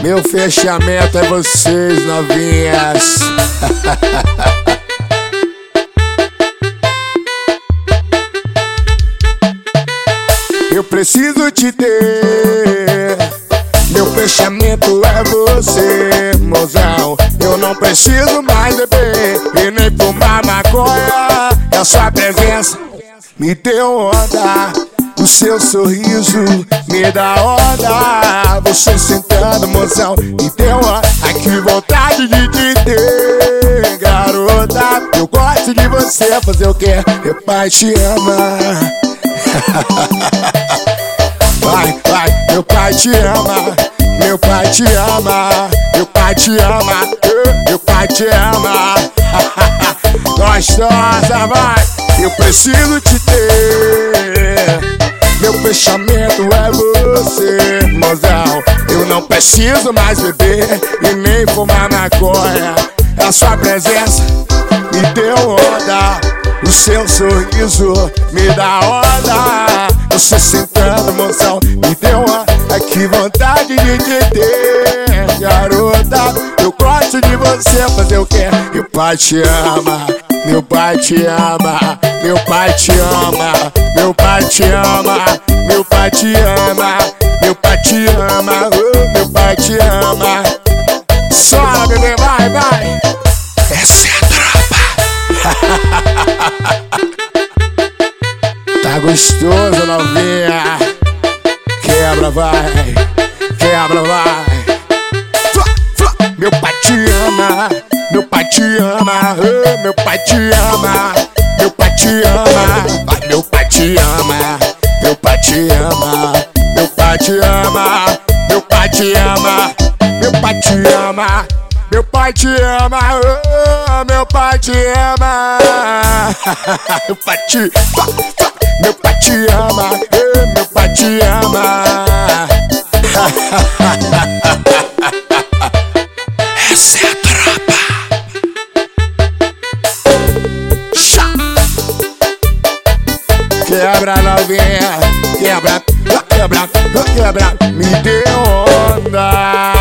Meu fechamento é vocês, novinhas. Eu preciso te ter. Meu fechamento é você, mozão. Eu não preciso mais beber e nem fumar maconha. A sua presença me deu onda. O seu sorriso me dá onda. Você sentando, mozão, me deu onda. Ai, que vontade de te ter, garota. Eu gosto de você, fazer o quê? Meu pai te ama. Vai, vai, meu pai te ama. Meu pai te ama. Meu pai te ama. Meu pai te ama. Gostosa, vai. Eu preciso te ter. Meu fechamento é você, mozão. Eu não preciso mais beber e nem fumar maconha. A sua presença me deu onda. O seu sorriso me dá onda. Você sentando, mozão, me deu onda. Ai, que vontade de te ter, garota. Eu gosto de você, fazer o quê? Meu pai te ama. Meu pai te ama. Meu pai te ama. Meu pai te ama. Meu pai te ama. Meu pai te ama. Oh, meu pai te ama. Só, bebê, vai, vai. Essa é a tropa. Tá gostoso, novinha. Quebra, vai. Quebra, vai. Meu pai te ama. Meu pai te ama. Oh, meu pai te ama. Meu pai te ama. Vai, meu pai te ama. Meu pai te ama. Meu pai te ama. Meu pai te ama. Meu pai te ama. Meu pai te ama. Oh, meu pai te ama. Meu pai te Meu pai te ama. Oh, meu pai te ama. Essa é a tropa. Quebra, novinha. Quebra, quebra, quebra. Me deu onda.